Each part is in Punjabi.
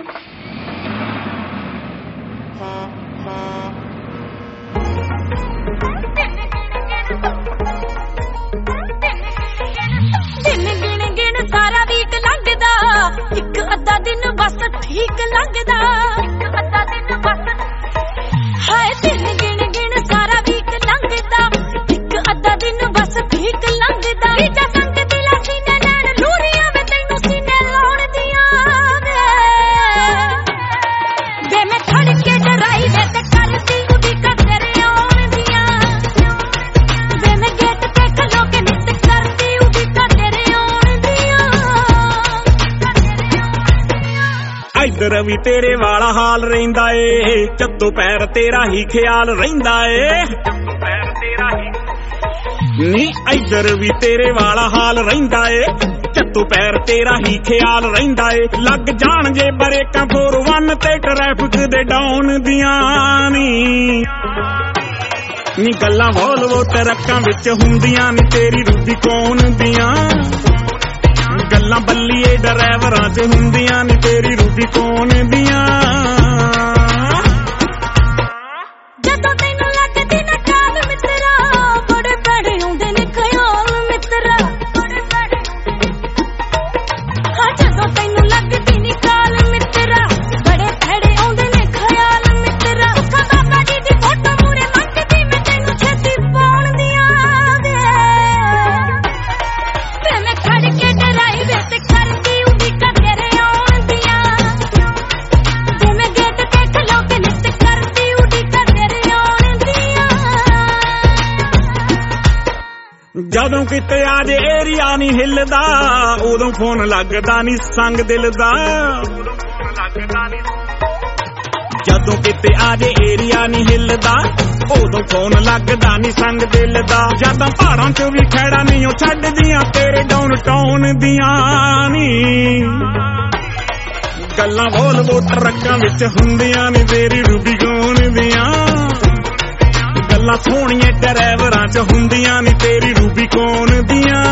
ਇੱਕ ਅੱਧਾ ਦਿਨ ਬਸ ਠੀਕ ਲੰਘਦਾ, ਹਾਏ ਦਿਨ ਗਿਣ ਗਿਣ ਸਾਰਾ ਵੀਕ ਲੰਘਦਾ, ਇੱਕ ਅੱਧਾ ਦਿਨ ਬਸ ਠੀਕ ਲੰਘਦਾ। ਰੀਜਾ ਸੰਗ ਦਿਲਾ ਸੀਨੇ ਲੈਣ ਲੂਰੀਆਂ ਵੇ ਤੈਨੂੰ ਸੀਨੇ ਲਾਉਣ ਦੀਆਂ ਵੇ ਮੈਂ ਖੜ ਕੇ ਡਰਾਈ ਵੇ ਤੇ ਕਰਦੀ ਉਡੀਕਾਂ ਤੇਰੇ ਆਉਣ ਦੀਆਂ ਵੇ ਮੈਂ ਗੇਟ ਤੇ ਖਲੋ ਕੇ ਨਿੱਤ ਕਰਦੀ ਉਡੀਕਾਂ ਤੇਰੇ ਆਉਣ ਦੀਆਂ। ਇੱਧਰ ਵੀ ਤੇਰੇ ਵਾਲਾ ਹਾਲ ਰਹਿੰਦਾ ਏ, ਚੱਤੋ ਪੈਰ ਤੇਰਾ ਹੀ ਖਿਆਲ ਰਹਿੰਦਾ ਏ ਨੀ। ਇੱਧਰ ਵੀ ਤੇਰੇ ਵਾਲਾ ਹਾਲ ਰਹਿੰਦਾ ਏ, ਚੱਤੋ ਪੈਰ ਤੇਰਾ ਹੀ ਖਿਆਲ ਰਹਿੰਦਾ ਏ। ਲੱਗ ਜਾਣ ਜੇ ਬਰੇਕਾਂ 4-1 ਤੇ ਟ੍ਰੈਫਿਕ ਦੇ ਡਾਊਨ ਦੀਆਂ ਨੀ ਗੱਲਾਂ ਵੋਲਵੋ ਟਰੱਕਾਂ ਵਿੱਚ ਹੁੰਦੀਆਂ ਨੀ ਤੇਰੀ ਰੂਬੀ ਕੌਣ ਦੀਆਂ ਗੱਲਾਂ ਬੱਲੀਏ ਡਰਾਈਵਰਾਂ 'ਚ ਹੁੰਦੀਆਂ ਨੀ ਤੇਰੀ ਰੂਬੀ ਕੌਣ ਦੀਆਂ। ਜਦੋਂ ਤੈਨੂੰ ਲੱਗਦੀ ਨਾ ਕਾਲ ਮਿੱਤਰਾ ਬੜੇ ਭੈੜੇ ਆਉਂਦੇ ਨੇ ਖਿਆਲ ਮਿੱਤਰਾ, ਹਾਂ ਜਦੋਂ ਤੈਨੂੰ ਲੱਗਦੀ ਨੀ ਕਾਲ ਮਿੱਤਰਾ ਬੜੇ ਭੈੜੇ ਆਉਂਦੇ ਨੇ ਖਿਆਲ ਮਿੱਤਰਾ। ਸੁੱਖਾ ਬਾਬਾ ਜੀ ਦੀ ਫੋਟੋ ਮੂਰੇ ਮੰਗਦੀ ਮੈਂ ਤੈਨੂੰ ਛੇਤੀ ਪਾਉਣ ਦੀਆਂ ਵੇ ਮੈਂ ਖੜ ਕੇ ਡਰਾਈ ਵੇ ਤੇ ਕਰਦੀ ਉਡੀਕਾਂ ਤੇਰੇ ਆਉਣ ਦੀਆਂ ਵੇ ਮੈਂ ਗੇਟ ਤੇ ਖਲੋ ਕੇ ਨਿੱਤ ਕਰਦੀ ਉਡੀਕਾਂ ਤੇਰੇ ਆਉਣ ਦੀਆਂ। ਜਦੋਂ ਕਿਤੇ ਆ ਜੇ ਏਰੀਆ ਨੀ ਹਿੱਲਦਾ ਉਦੋਂ ਫੋਨ ਲੱਗਦਾ ਨੀ ਸੰਗ ਦਿਲ ਦਾ। ਜਦੋਂ ਕਿਤੇ ਆ ਜੇ ਏਰੀਆ ਨੀ ਹਿੱਲਦਾ ਉਦੋਂ ਫੋਨ ਲੱਗਦਾ ਨੀ ਸੰਗ ਦਿਲ ਦਾ। ਜਦੋਂ ਪਹਾੜਾਂ 'ਚ ਵੀ ਖੈੜਾ ਨੀ ਉਹ ਛੱਡਦੀਆਂ ਤੇਰੇ ਡਾਊਨ ਟਾਊਨ ਦੀਆਂ ਨੀ ਗੱਲਾਂ ਵੋਲਵੋ ਟਰੱਕਾਂ ਵਿੱਚ ਹੁੰਦੀਆਂ ਨੀ ਤੇਰੀ ਰੂਬੀ ਕੌਣ ਦੀਆਂ ਗੱਲਾਂ ਸੋਹਣੀਆਂ ਡਰਾਈਵਰਾਂ 'ਚ ਹੁੰਦੀਆਂ ਨੀ ਤੇਰੀ ਰੂਬੀ ਕੌਣ ਦੀਆਂ।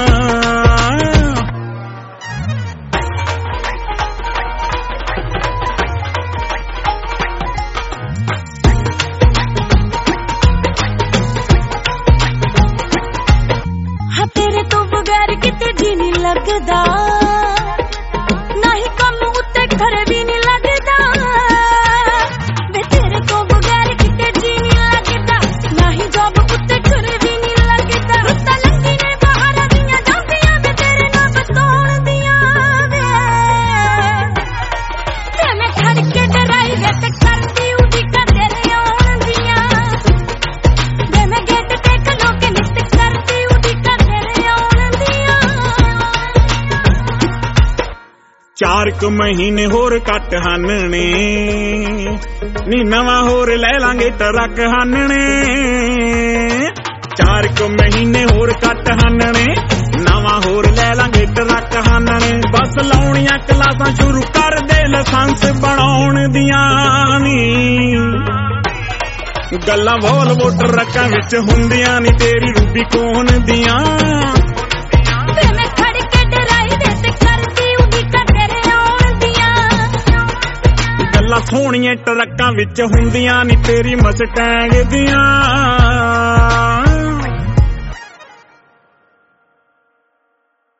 ਹਾਂ ਤੇਰੇ ਤੋਂ ਬਗੈਰ ਕਿਤੇ ਜੀ ਨੀ ਲੱਗਦਾ, ਨਹੀਂ ਕੰਮ ਉੱਤੇ ਘਰ ਵੀ ਨੀ ਲੱਗਦਾ ਵੇ ਤੇਰੇ ਤੋਂ ਬਗੈਰ ਕਿਤੇ ਜੀ ਨੀ ਲੱਗਦਾ, ਨਹੀਂ ਜੋਬ ਉੱਤੇ ਘਰ ਵੀ ਨੀ ਲੱਗਦਾ। ਰੁੱਤਾਂ ਲੰਘੀ ਨੇ ਬਾਹਰ ਦੀਆਂ ਜਾਂਦੀਆਂ ਵੇ ਤੇਰੇ ਨਾਲ ਬਤਾਉਣ ਦੀਆਂ ਵੇ ਮੈਂ ਖੜ ਕੇ ਡਰਾਈ ਵੇ ਤੇ ਕਰਦੀ ਉਡੀਕਾਂ ਤੇਰੇ ਆਉਣ ਦੀਆਂ ਵੇ ਮੈਂ ਗੇਟ ਤੇ ਖਲੋ ਕੇ ਨਿੱਤ ਕਰਦੀ ਉਡੀਕਾਂ ਤੇਰੇ ਆਉਣ ਦੀਆਂ। 4 ਕੁ ਮਹੀਨੇ ਹੋਰ ਘੱਟ ਹਾਨਣੇ ਨੀ ਨਵਾਂ ਹੋਰ ਲੈ ਲਾਂਗੇ ਟਰੱਕ ਹਾਨਣੇ। 4 ਕੁ ਮਹੀਨੇ ਹੋਰ ਘੱਟ ਹਾਨਣੇ ਨਵਾਂ ਹੋਰ ਲੈ ਲਾਂਗੇ ਟਰੱਕ ਹਾਨਣੇ। ਬਸ ਲਾਉਣੀਆਂ ਕਲਾਸਾਂ ਸ਼ੁਰੂ ਕਰ ਦੇ ਲਾਇਸੈਂਸ ਬਣਾਉਣ ਦੀਆਂ ਨੀ ਗੱਲਾਂ ਵੋਲਵੋ ਟਰੱਕਾਂ ਵਿੱਚ ਹੁੰਦੀਆਂ ਨੀ ਤੇਰੀ ਰੂਬੀ ਕੌਣ ਦੀਆਂ। ਵੇ ਮੈਂ ਖੜ ਕੇ ਡਰਾਈ ਵੇ ਤੇ ਕਰਦੀ ਉਡੀਕਾਂ ਤੇਰੇ ਆਉਣ ਦੀਆਂ ਗੱਲਾਂ ਸੋਹਣੀਆਂ ਟਰੱਕਾਂ ਵਿੱਚ ਹੁੰਦੀਆਂ ਨੀ ਤੇਰੀ ਮਸਟੈਂਗ ਦੀਆਂ।